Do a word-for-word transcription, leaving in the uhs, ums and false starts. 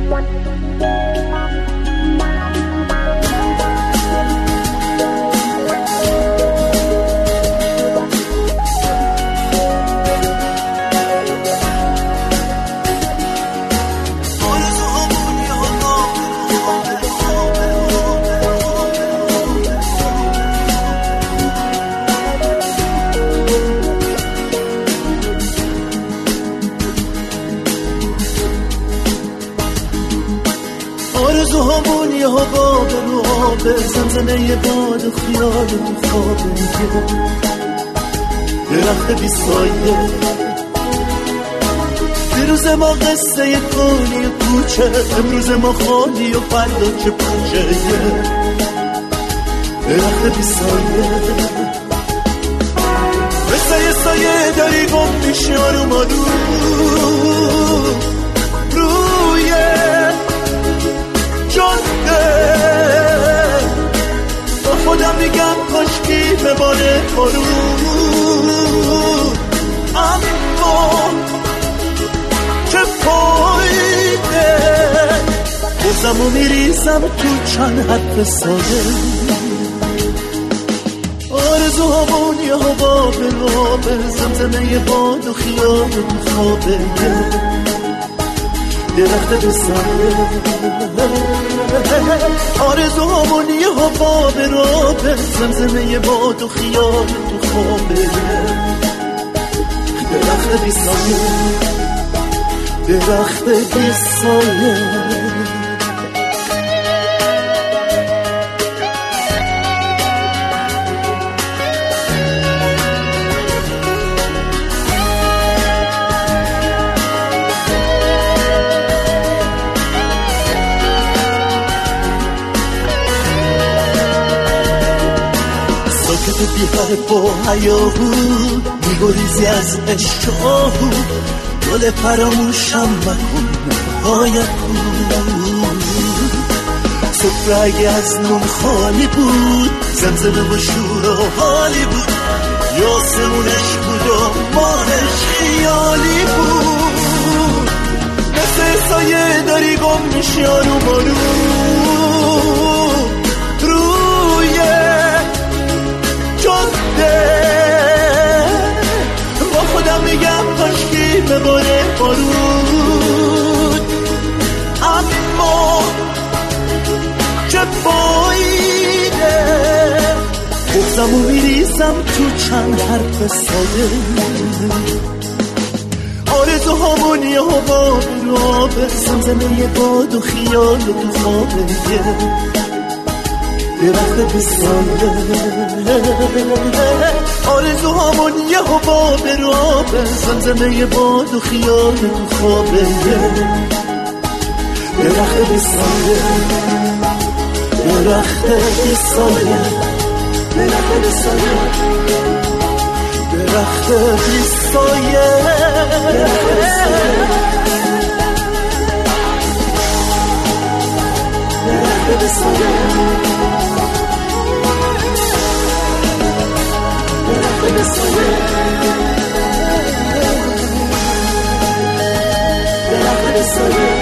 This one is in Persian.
آرزوهامون یه هوا به رو آبه، زمزمه یه باد و خیال تو خوابه، درخت بی سایه دیروز ما قصه یه کنی و کوچه، امروز ما خالی و فردا چه پوچه، درخت بی سایه مثل یه سایه داری گم میشی آروم آروم روی جاده، با خودم میگم کاشکی بباره بارون، اما چه فایده، بازمو میریزم تو چند حرف ساده. آرزوهامون یه هوا به رابه، زمزمه یه باد و خیال تو خوابه، درخت به سایه. آرزوهامون یه هوا به رابه، زمزمه یه باد و خیال تو خوابه، درخت بی سایه، درخت بی سایه. تو بیهر با حیاهو میگریزی از عشق آهو، گل فراموشم مکن نهایتو. سفره اگه از نون خالی بود، زمزمه و شور و حالی بود، یاسمونش بود و مانش خیالی بود. مثل سایه داری گم میشی آروم آروم روی جاده، با خودم میگم کاشکی بباره بارون، اما چه فایده، بغضمو میریزم تو چند حرف ساده. آرزوهامون یه هوا به رابه، زمزمه یه باد و خیال تو خوابه، درخت بی سایه. آرزوهامون یه هوا به رابه، زمزمه یه باد و خیال تو خوابه، درخت بی سایه، درخت بی سایه، درخت بی سایه، درخت بی سایه، درخت بی سایه، درخت بی سایه. درخت بی سایه، درخت بی سایه.